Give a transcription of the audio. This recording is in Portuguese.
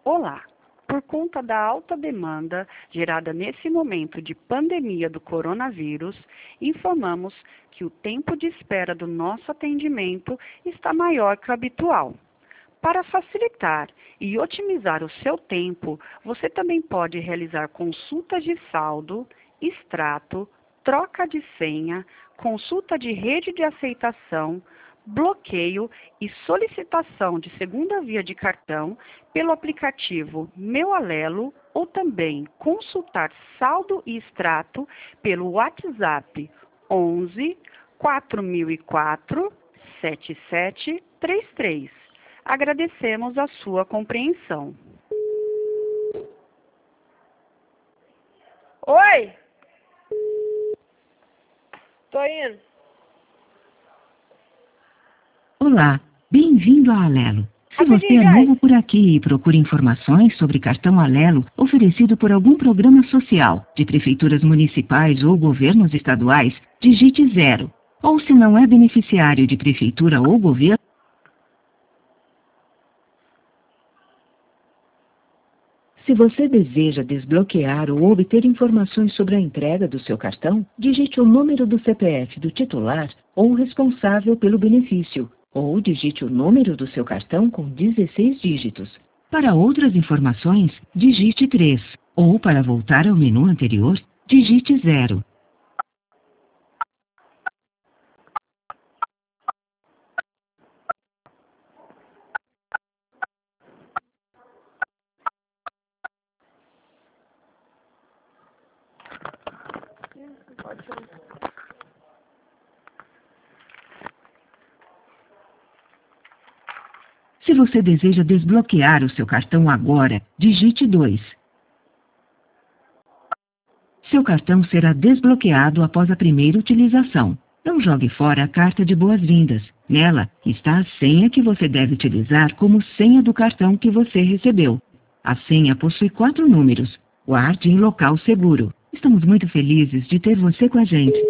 Olá! Por conta da alta demanda gerada nesse momento de pandemia do coronavírus, informamos que o tempo de espera do nosso atendimento está maior que o habitual. Para facilitar e otimizar o seu tempo, você também pode realizar consultas de saldo, extrato, troca de senha, consulta de rede de aceitação, bloqueio e solicitação de segunda via de cartão pelo aplicativo Meu Alelo ou também consultar saldo e extrato pelo WhatsApp 11 4004 7733. Agradecemos a sua compreensão. Oi! Tô indo. Olá, bem-vindo à Alelo. Se você é novo por aqui e procura informações sobre cartão Alelo oferecido por algum programa social, de prefeituras municipais ou governos estaduais, digite 0. Ou se não é beneficiário de prefeitura ou governo, se você deseja desbloquear ou obter informações sobre a entrega do seu cartão, digite o número do CPF do titular ou responsável pelo benefício, ou digite o número do seu cartão com 16 dígitos. Para outras informações, digite 3, ou para voltar ao menu anterior, digite 0. Se você deseja desbloquear o seu cartão agora, digite 2. Seu cartão será desbloqueado após a primeira utilização. Não jogue fora a carta de boas-vindas. Nela está a senha que você deve utilizar como senha do cartão que você recebeu. A senha possui 4 números. Guarde em local seguro. Estamos muito felizes de ter você com a gente.